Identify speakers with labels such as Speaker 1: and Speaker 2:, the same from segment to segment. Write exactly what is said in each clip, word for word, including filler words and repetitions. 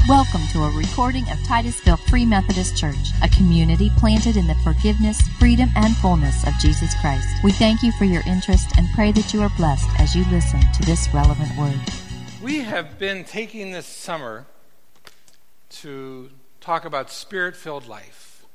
Speaker 1: Welcome to a recording of Titusville Free Methodist Church, a community planted in the forgiveness, freedom, and fullness of Jesus Christ. We thank you for your interest and pray that you are blessed as you listen to this relevant word.
Speaker 2: We have been taking this summer to talk about Spirit-filled life.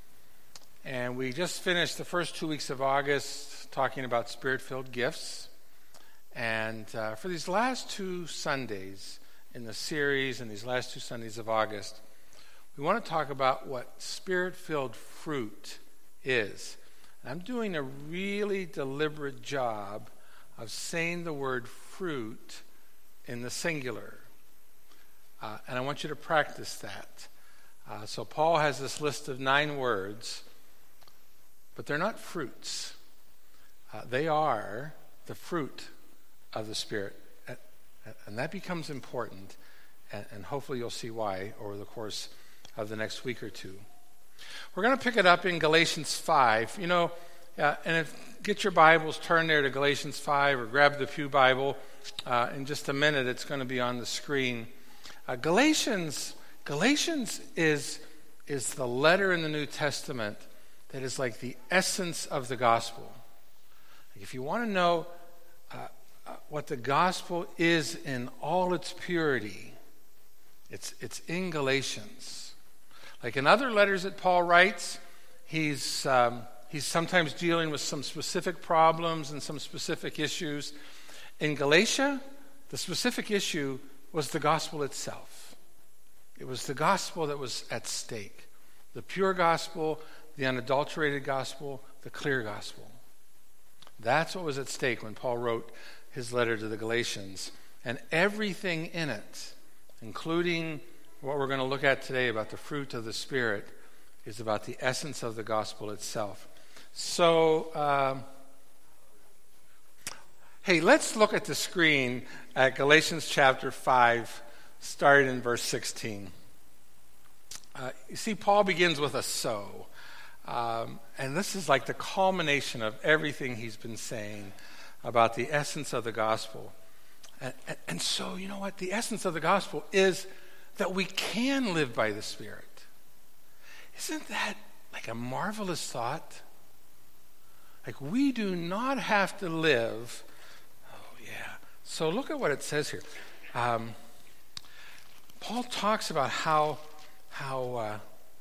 Speaker 2: And we just finished the first two weeks of August talking about Spirit-filled gifts. And uh, for these last two Sundays in the series and these last two Sundays of August, we want to talk about what Spirit-filled fruit is. And I'm doing a really deliberate job of saying the word fruit in the singular. Uh, and I want you to practice that. Uh, so Paul has this list of nine words, but they're not fruits. Uh, they are the fruit of the Spirit. And that becomes important, and, and hopefully you'll see why over the course of the next week or two. We're going to pick it up in Galatians five. You know, uh, and if get your Bibles, turn there to Galatians five, or grab the Pew Bible. Uh, in just a minute, it's going to be on the screen. Uh, Galatians, Galatians is is the letter in the New Testament that is like the essence of the gospel. If you want to know Uh, Uh, what the gospel is in all its purity, it's it's in Galatians. Like in other letters that Paul writes, he's um, he's sometimes dealing with some specific problems and some specific issues. In Galatia, the specific issue was the gospel itself. It was the gospel that was at stake. The pure gospel, the unadulterated gospel, the clear gospel. That's what was at stake when Paul wrote his letter to the Galatians. And everything in it, including what we're going to look at today about the fruit of the Spirit, is about the essence of the gospel itself. So, um, hey, let's look at the screen at Galatians chapter five, starting in verse sixteen. Uh, you see, Paul begins with a so. Um, and this is like the culmination of everything he's been saying about the essence of the gospel. And, and, and so, you know what? The essence of the gospel is that we can live by the Spirit. Isn't that like a marvelous thought? Like we do not have to live. Oh, yeah. So look at what it says here. Um, Paul talks about how, how uh,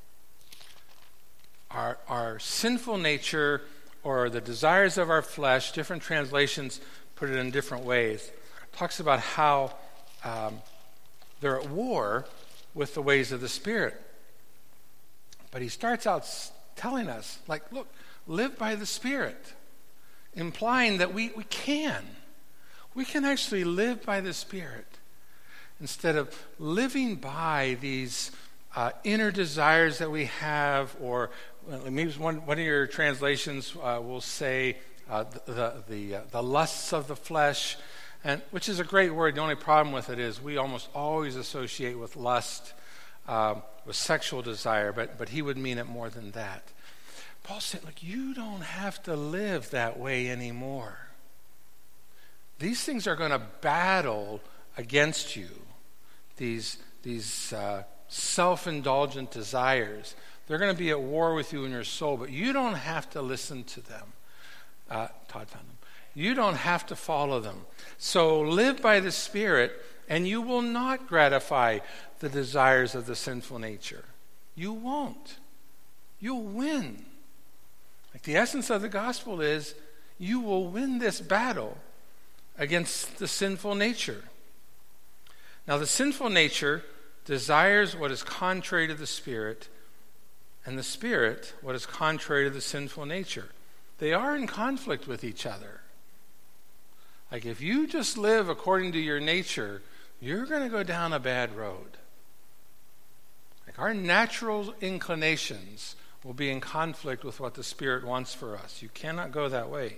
Speaker 2: our, our sinful nature or the desires of our flesh, different translations put it in different ways, talks about how um, they're at war with the ways of the Spirit. But he starts out telling us, like, look, live by the Spirit, implying that we, we can. We can actually live by the Spirit instead of living by these uh, inner desires that we have, or maybe one, one of your translations uh, will say uh, the the, the, uh, the lusts of the flesh, and which is a great word. The only problem with it is we almost always associate with lust uh, with sexual desire, but but he would mean it more than that. Paul said, look, you don't have to live that way anymore. These things are going to battle against you. These these uh, self-indulgent desires. They're going to be at war with you in your soul, but you don't have to listen to them. Uh, Todd found them. You don't have to follow them. So live by the Spirit, and you will not gratify the desires of the sinful nature. You won't. You'll win. Like the essence of the gospel is, you will win this battle against the sinful nature. Now, the sinful nature desires what is contrary to the Spirit, and the Spirit what is contrary to the sinful nature. They are in conflict with each other. Like if you just live according to your nature, you're going to go down a bad road. Like our natural inclinations will be in conflict with what the Spirit wants for us. You cannot go that way.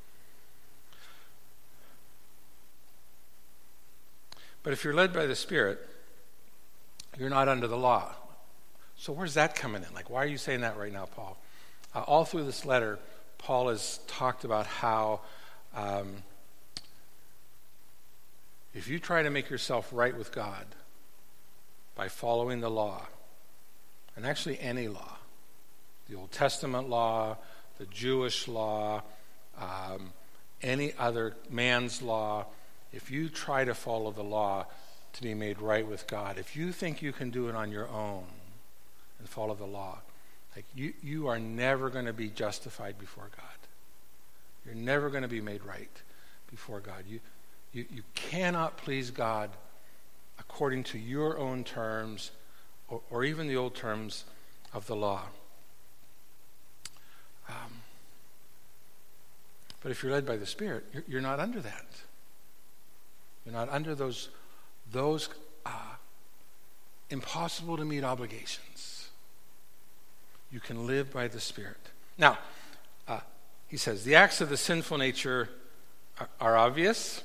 Speaker 2: But if you're led by the Spirit, you're not under the law. So where's that coming in? Like, why are you saying that right now, Paul? Uh, all through this letter, Paul has talked about how um, if you try to make yourself right with God by following the law, and actually any law, the Old Testament law, the Jewish law, um, any other man's law. If you try to follow the law to be made right with God, if you think you can do it on your own and follow the law, like you, you are never going to be justified before God. You're never going to be made right before God. You, you, you cannot please God according to your own terms or, or even the old terms of the law. Um, but if you're led by the Spirit, you're, you're not under that. You're not under those, those uh, impossible to meet obligations. You can live by the Spirit. Now, uh, he says, the acts of the sinful nature are, are obvious,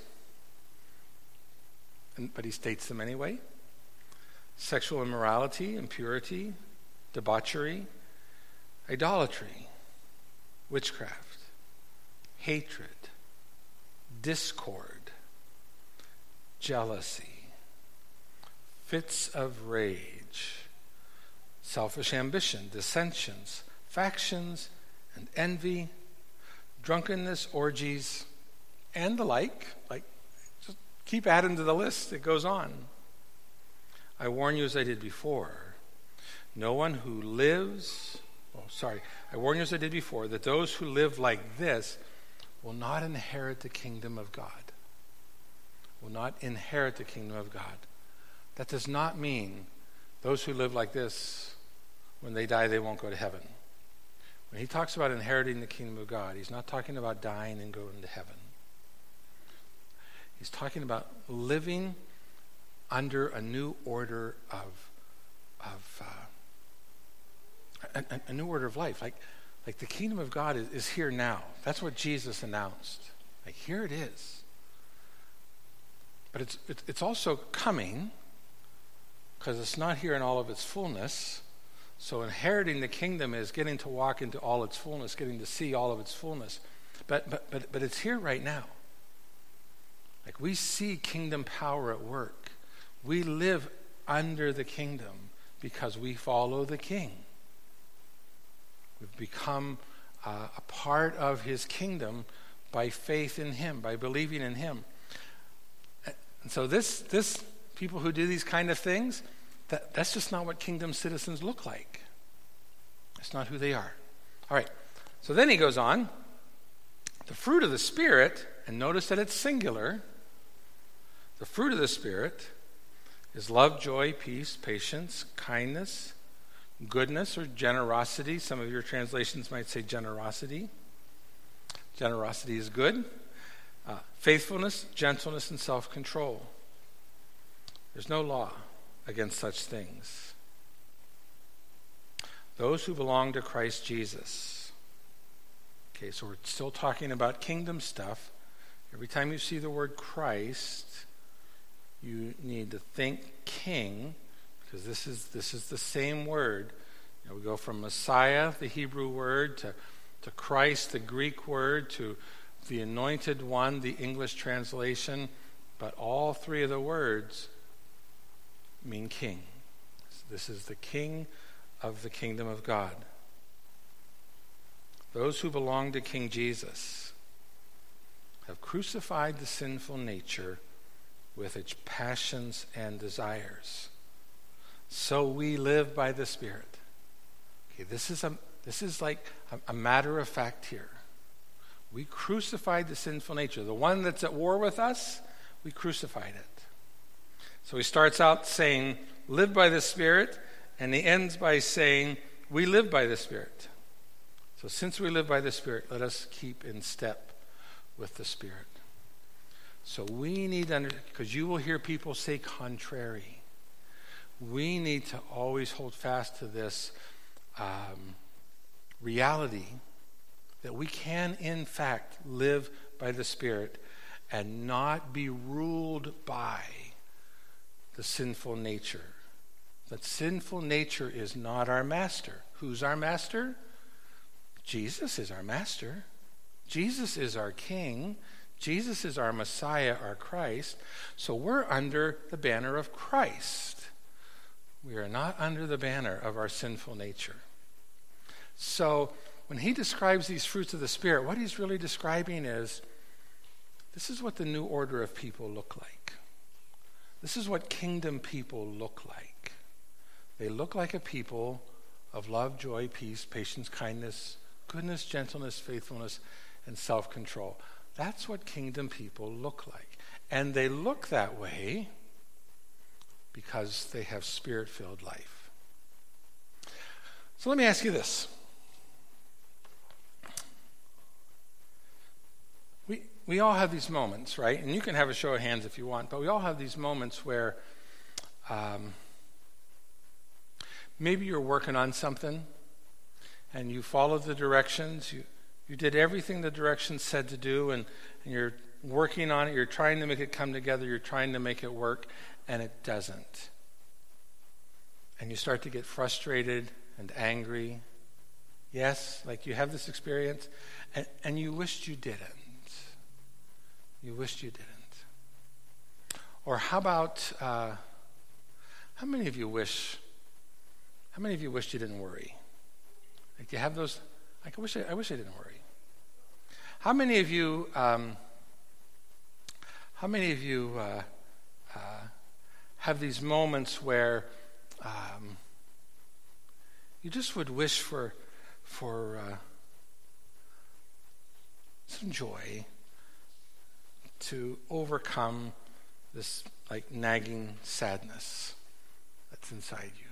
Speaker 2: and, but he states them anyway. Sexual immorality, impurity, debauchery, idolatry, witchcraft, hatred, discord, jealousy, fits of rage, selfish ambition, dissensions, factions, and envy, drunkenness, orgies, and the like. Like, just keep adding to the list. It goes on. I warn you, as I did before, no one who lives, oh, sorry, I warn you as I did before, that those who live like this will not inherit the kingdom of God. Will not inherit the kingdom of God. That does not mean those who live like this, when they die, they won't go to heaven. When he talks about inheriting the kingdom of God, he's not talking about dying and going to heaven. He's talking about living under a new order of, of uh, a, a new order of life. Like, like the kingdom of God is, is here now. That's what Jesus announced. Like, here it is. But it's it's, it's also coming, because it's not here in all of its fullness. So inheriting the kingdom is getting to walk into all its fullness, getting to see all of its fullness. But but but but it's here right now. Like, we see kingdom power at work. We live under the kingdom because we follow the King. We've become uh, a part of his kingdom by faith in him, by believing in him. And so this this people who do these kind of things, that, that's just not what kingdom citizens look like. That's not who they are. All right. So then he goes on. The fruit of the Spirit, and notice that it's singular. The fruit of the Spirit is love, joy, peace, patience, kindness, goodness, or generosity. Some of your translations might say generosity. Generosity is good. Uh, faithfulness, gentleness, and self-control. There's no law against such things. Those who belong to Christ Jesus. Okay, so we're still talking about kingdom stuff. Every time you see the word Christ, you need to think king, because this is this is the same word. You know, we go from Messiah, the Hebrew word, to, to Christ, the Greek word, to the anointed one, the English translation. But all three of the words mean king. This is the king of the kingdom of God. Those who belong to King Jesus have crucified the sinful nature with its passions and desires. So we live by the Spirit. Okay, this is a this is like a, a matter of fact here. We crucified the sinful nature. The one that's at war with us, we crucified it. So he starts out saying, live by the Spirit, and he ends by saying, we live by the Spirit. So since we live by the Spirit, let us keep in step with the Spirit. So we need to, because you will hear people say contrary. We need to always hold fast to this um, reality that we can, in fact, live by the Spirit and not be ruled by the sinful nature. But sinful nature is not our master. Who's our master? Jesus is our master. Jesus is our King. Jesus is our Messiah, our Christ. So we're under the banner of Christ. We are not under the banner of our sinful nature. So when he describes these fruits of the Spirit, what he's really describing is, this is what the new order of people look like. This is what kingdom people look like. They look like a people of love, joy, peace, patience, kindness, goodness, gentleness, faithfulness, and self-control. That's what kingdom people look like. And they look that way because they have Spirit-filled life. So let me ask you this. We we all have these moments, right? And you can have a show of hands if you want, but we all have these moments where um, maybe you're working on something and you followed the directions, you, you did everything the directions said to do, and, and you're working on it, you're trying to make it come together, you're trying to make it work, and it doesn't. And you start to get frustrated and angry. Yes, like you have this experience, and, and you wished you didn't. You wished you didn't. Or how about, uh, how many of you wish, how many of you wished you didn't worry? Like you have those, like I wish I, I wish I didn't worry. How many of you, um, how many of you uh, uh, have these moments where um, you just would wish for, for uh, some joy to overcome this like nagging sadness that's inside you?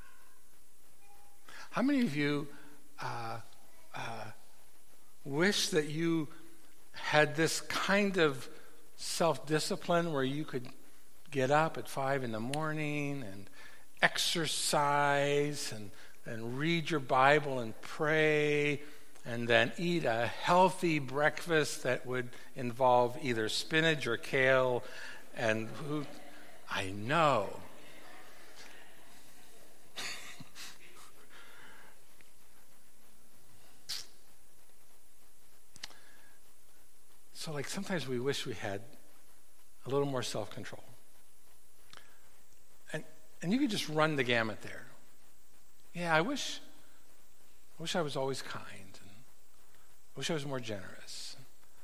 Speaker 2: How many of you uh, uh, wish that you had this kind of self-discipline where you could get up at five in the morning and exercise and, and read your Bible and pray and then eat a healthy breakfast that would involve either spinach or kale, and who, I know. So like sometimes we wish we had a little more self-control. And and you could just run the gamut there. Yeah, I wish I wish I was always kind. I wish I was more generous.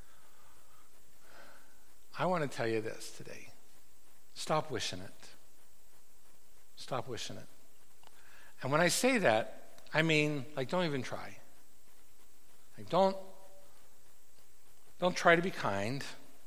Speaker 2: I want to tell you this today. Stop wishing it. Stop wishing it. And when I say that, I mean, like, don't even try. Like, don't, don't try to be kind.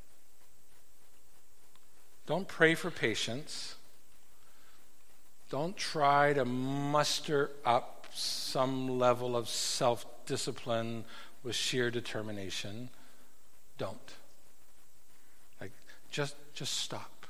Speaker 2: Don't pray for patience. Don't try to muster up some level of self-discipline with sheer determination. Don't. Like, just just stop.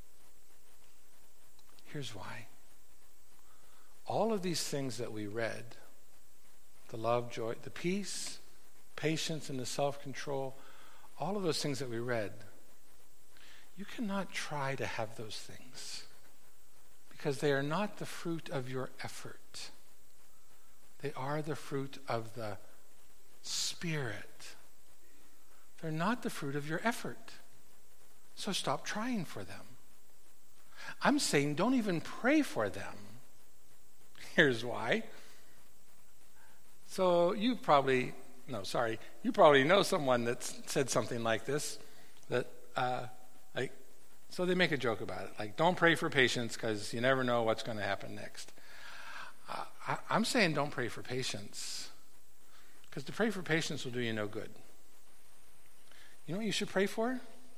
Speaker 2: Here's why. All of these things that we read, the love, joy, the peace, patience, and the self-control, all of those things that we read, you cannot try to have those things because they are not the fruit of your effort. They are the fruit of the Spirit. They're not the fruit of your effort. So stop trying for them. I'm saying don't even pray for them. Here's why. So you probably, no, sorry, you probably know someone that's said something like this, that, uh, like, so they make a joke about it. Like, don't pray for patience because you never know what's going to happen next. Uh, I, I'm saying don't pray for patience. Because to pray for patience will do you no good. You know what you should pray for?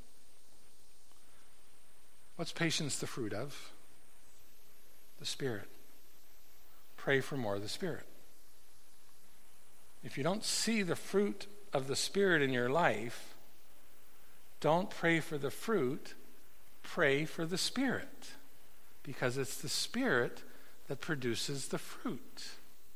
Speaker 2: What's patience the fruit of? The Spirit. Pray for more of the Spirit. If you don't see the fruit of the Spirit in your life, don't pray for the fruit, pray for the Spirit. Because it's the Spirit that produces the fruit.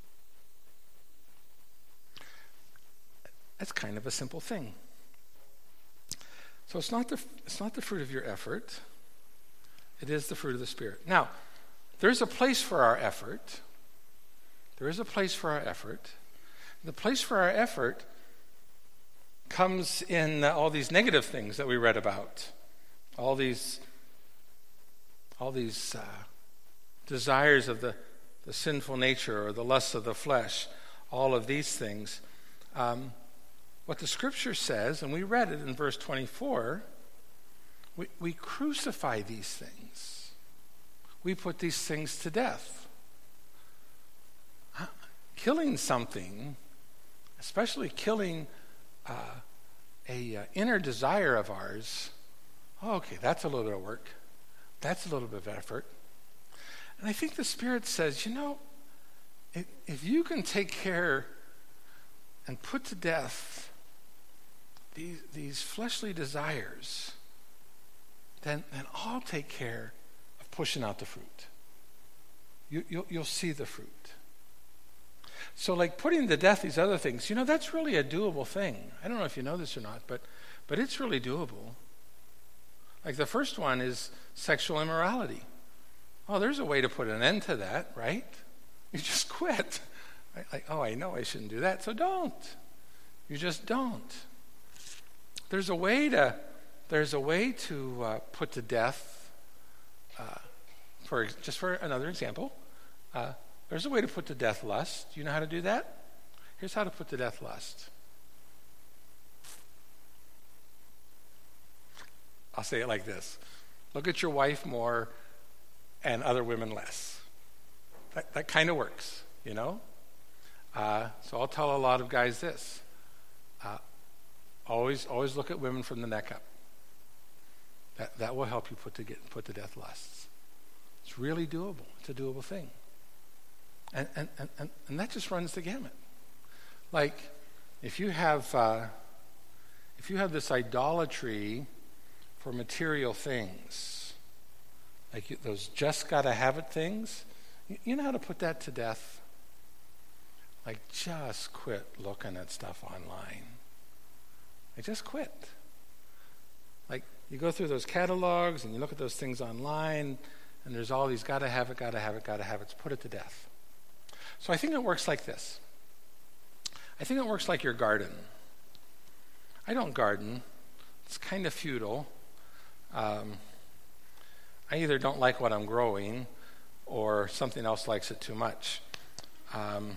Speaker 2: That's kind of a simple thing. So it's not the it's not the fruit of your effort. It is the fruit of the Spirit. Now, there's a place for our effort. There is a place for our effort. The place for our effort comes in uh, all these negative things that we read about. All these all these uh, desires of the, the sinful nature or the lusts of the flesh, all of these things. Um, what the Scripture says, and we read it in verse twenty-four, we, we crucify these things. We put these things to death. Killing something, especially killing uh, a uh, inner desire of ours, oh, okay, that's a little bit of work. That's a little bit of effort. And I think the Spirit says, you know, if, if you can take care and put to death these, these fleshly desires, then, then I'll take care of pushing out the fruit. You, you'll, you'll see the fruit. So like putting to death these other things, you know, that's really a doable thing. I don't know if you know this or not, but but it's really doable. Like the first one is sexual immorality. Oh, there's a way to put an end to that, right? You just quit. Right? Like, oh, I know I shouldn't do that, so don't. You just don't. There's a way to there's a way to uh, put to death. Uh, for just for another example. Uh, There's a way to put to death lust. Do you know how to do that? Here's how to put to death lust. I'll say it like this. Look at your wife more and other women less. That, that kind of works, you know? Uh, so I'll tell a lot of guys this. Uh, always always look at women from the neck up. That, that will help you put to, get, put to death lusts. It's really doable. It's a doable thing. And, and and and that just runs the gamut. Like, if you have uh, if you have this idolatry for material things, like you, those just gotta have it things, you, you know how to put that to death. Like, just quit looking at stuff online. Like, just quit. Like, you go through those catalogs and you look at those things online, and there's all these gotta have it, gotta have it, gotta have it. Put it to death. So I think it works like this. I think it works like your garden. I don't garden. It's kind of futile. Um, I either don't like what I'm growing or something else likes it too much. Um,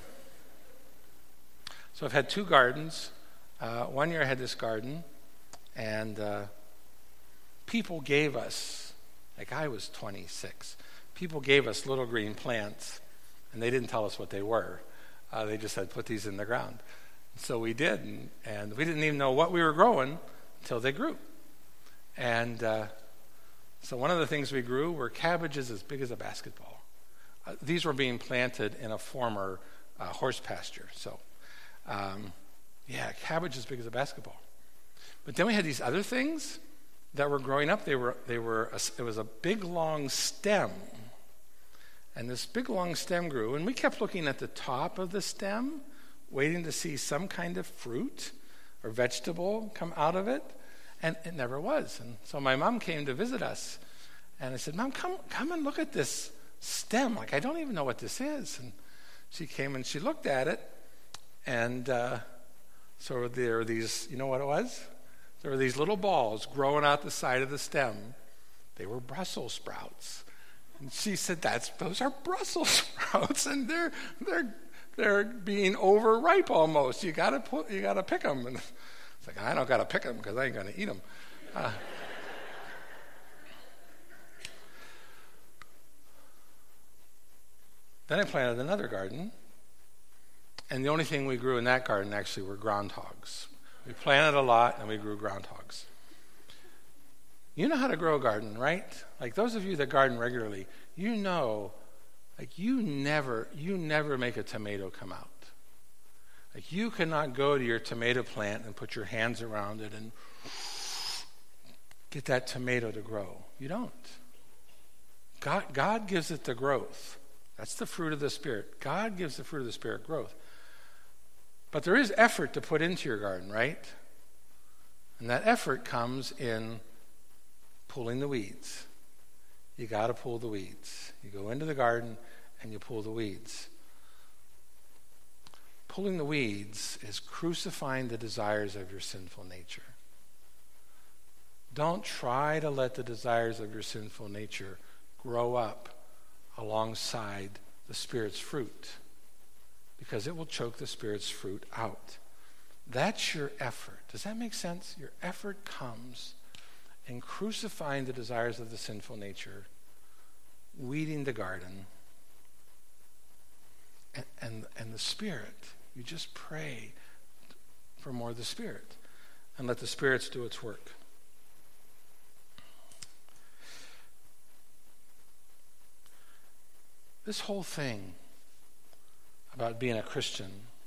Speaker 2: so I've had two gardens. Uh, one year I had this garden, and uh, people gave us, like I was twenty-six, people gave us little green plants. And they didn't tell us what they were. Uh, they just said, put these in the ground. So we did, and, and we didn't even know what we were growing until they grew. And uh, so one of the things we grew were cabbages as big as a basketball. Uh, these were being planted in a former uh, horse pasture. So, um, yeah, cabbage as big as a basketball. But then we had these other things that were growing up. They were, they were. A, it was a big, long stem. And this big long stem grew, and we kept looking at the top of the stem, waiting to see some kind of fruit or vegetable come out of it, and it never was. And so my mom came to visit us, and I said, Mom, come come and look at this stem. Like, I don't even know what this is. And she came and she looked at it, and uh, so there were these, you know what it was? There were these little balls growing out the side of the stem. They were Brussels sprouts. And she said, "That's those are Brussels sprouts, and they're they're they're being overripe almost. You gotta put, you gotta pick them." And it's like, I don't gotta pick them because I ain't gonna eat them. Uh, then I planted another garden, and the only thing we grew in that garden actually were groundhogs. We planted a lot, and we grew groundhogs. You know how to grow a garden, right? Like those of you that garden regularly, you know, like you never, you never make a tomato come out. Like you cannot go to your tomato plant and put your hands around it and get that tomato to grow. You don't. God, God gives it the growth. That's the fruit of the Spirit. God gives the fruit of the Spirit growth. But there is effort to put into your garden, right? And that effort comes in pulling the weeds. You got to pull the weeds. You go into the garden and you pull the weeds. Pulling the weeds is crucifying the desires of your sinful nature. Don't try to let the desires of your sinful nature grow up alongside the Spirit's fruit, because it will choke the Spirit's fruit out. That's your effort. Does that make sense? Your effort comes in crucifying the desires of the sinful nature, weeding the garden, and, and, and the Spirit. You just pray for more of the Spirit and let the Spirit do its work. This whole thing about being a Christian,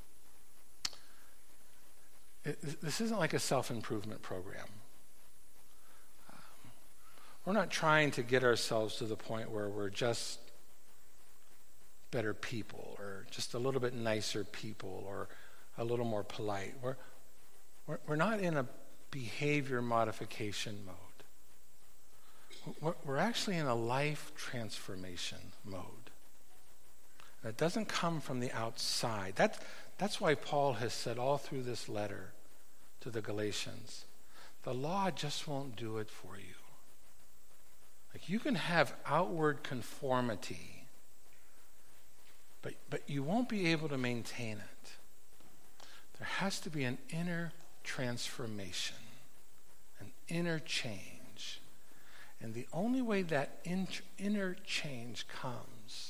Speaker 2: it, this isn't like a self-improvement program. Um, we're not trying to get ourselves to the point where we're just better people or just a little bit nicer people or a little more polite. We're, we're, we're not in a behavior modification mode. We're, we're actually in a life transformation mode. That doesn't come from the outside. That's, that's why Paul has said all through this letter to the Galatians, the law just won't do it for you. Like, you can have outward conformity, but, but you won't be able to maintain it. There has to be an inner transformation, an inner change. And the only way that in, inner change comes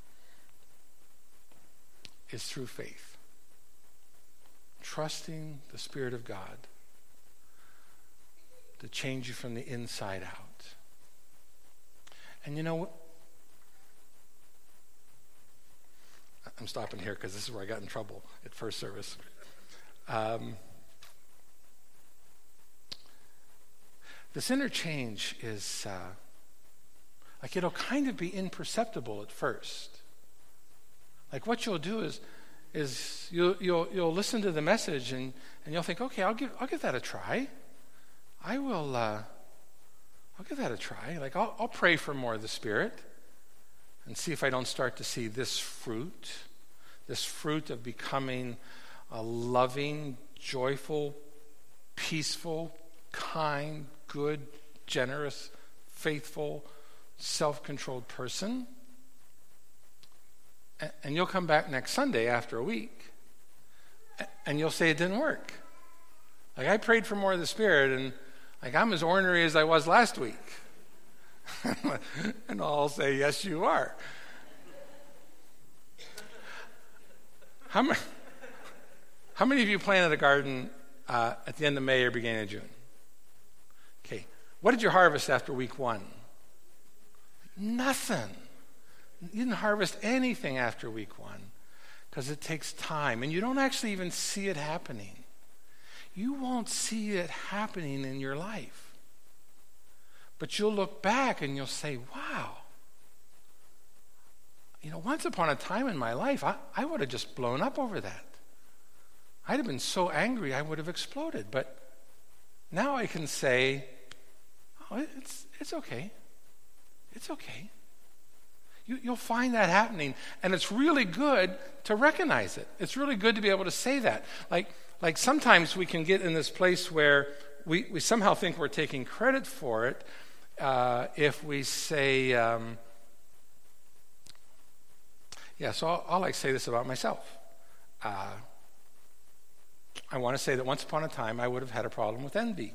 Speaker 2: is through faith. Trusting the Spirit of God to change you from the inside out. And you know what? I'm stopping here because this is where I got in trouble at first service. Um, this inner change is, uh, like, it'll kind of be imperceptible at first. Like, what you'll do is, is you'll you'll you'll listen to the message and, and you'll think, okay, I'll give I'll give that a try. I will. Uh, I'll give that a try. Like, I'll I'll pray for more of the Spirit, and see if I don't start to see this fruit, this fruit of becoming a loving, joyful, peaceful, kind, good, generous, faithful, self-controlled person. And you'll come back next Sunday after a week, and you'll say it didn't work. Like, I prayed for more of the Spirit, and like, I'm as ornery as I was last week. And I'll say, yes, you are. How many, how many of you planted a garden uh, at the end of May or beginning of June? Okay. What did you harvest after week one? Nothing. You didn't harvest anything after week one because it takes time, and you don't actually even see it happening. You won't see it happening in your life. But you'll look back and you'll say, wow, you know, once upon a time in my life, I, I would have just blown up over that. I'd have been so angry I would have exploded. But now I can say, oh, it's it's okay. It's okay. You, you'll find that happening, and it's really good to recognize it. It's really good to be able to say that. Like, like sometimes we can get in this place where we, we somehow think we're taking credit for it uh, if we say, um, yeah, so I'll, I'll like say this about myself. Uh, I want to say that once upon a time I would have had a problem with envy.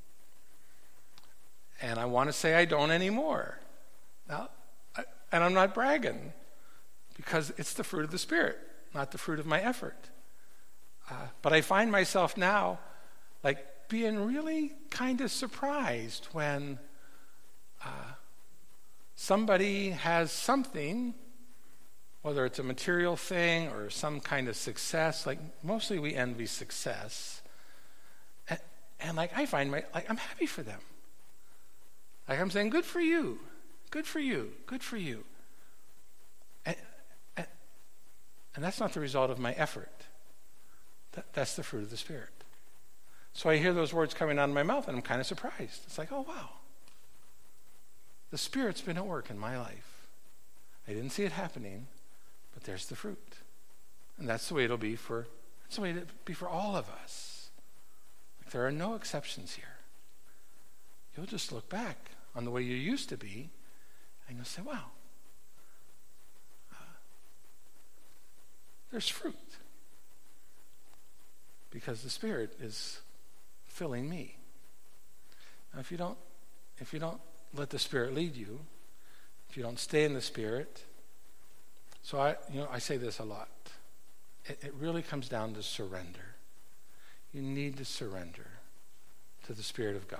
Speaker 2: And I want to say I don't anymore. Now, And I'm not bragging, because it's the fruit of the Spirit, not the fruit of my effort. Uh, but I find myself now, like, being really kind of surprised when uh, somebody has something, whether it's a material thing or some kind of success. Like, mostly we envy success. And, and like, I find my, like, I'm happy for them. Like, I'm saying, good for you. Good for you. Good for you. And, and, and that's not the result of my effort. That, that's the fruit of the Spirit. So I hear those words coming out of my mouth, and I'm kind of surprised. It's like, oh, wow. The Spirit's been at work in my life. I didn't see it happening, but there's the fruit. And that's the way it'll be for, that's the way it'll be for all of us. Like, there are no exceptions here. You'll just look back on the way you used to be, and you'll say, wow, there's fruit. Because the Spirit is filling me. Now, if you don't, if you don't let the Spirit lead you, if you don't stay in the Spirit, so I, you know, I say this a lot. It, it really comes down to surrender. You need to surrender to the Spirit of God.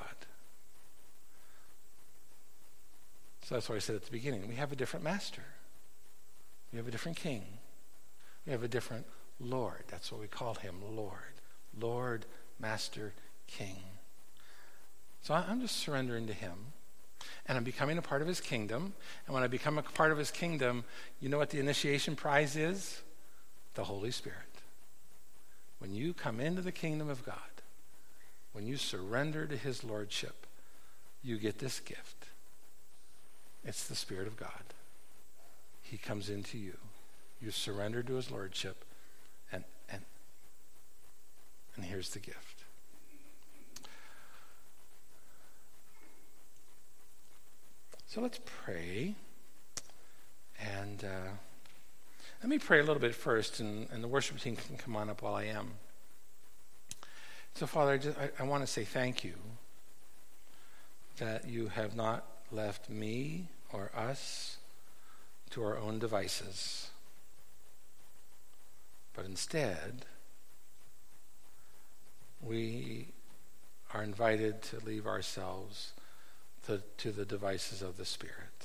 Speaker 2: So that's what I said at the beginning. We have a different master. We have a different king. We have a different Lord. That's what we call him, Lord. Lord, Master, King. So I'm just surrendering to him. And I'm becoming a part of his kingdom. And when I become a part of his kingdom, you know what the initiation prize is? The Holy Spirit. When you come into the kingdom of God, when you surrender to his lordship, you get this gift. It's the Spirit of God. He comes into you. You surrender to his lordship, and and and here's the gift. So let's pray. And uh, let me pray a little bit first, and, and the worship team can come on up while I am. So, Father, I, just, I, I want to say thank you that you have not left me or us to our own devices, but instead, we are invited to leave ourselves to, to the devices of the Spirit.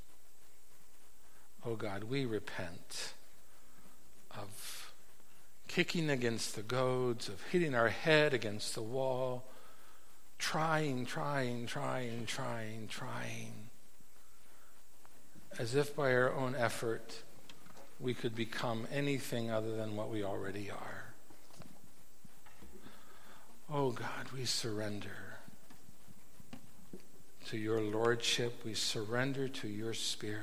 Speaker 2: Oh God, we repent of kicking against the goads, of hitting our head against the wall, trying, trying, trying, trying, trying, as if by our own effort we could become anything other than what we already are. Oh God, we surrender to your lordship. We surrender to your Spirit.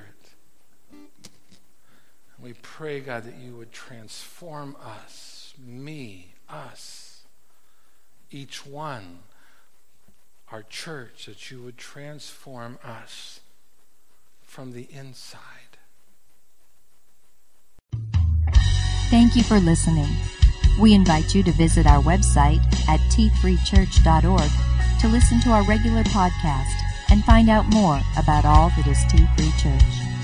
Speaker 2: And we pray, God, that you would transform us, me, us, each one, our church, that you would transform us from the inside.
Speaker 1: Thank you for listening. We invite you to visit our website at t three church dot org to listen to our regular podcast and find out more about all that is T three Church.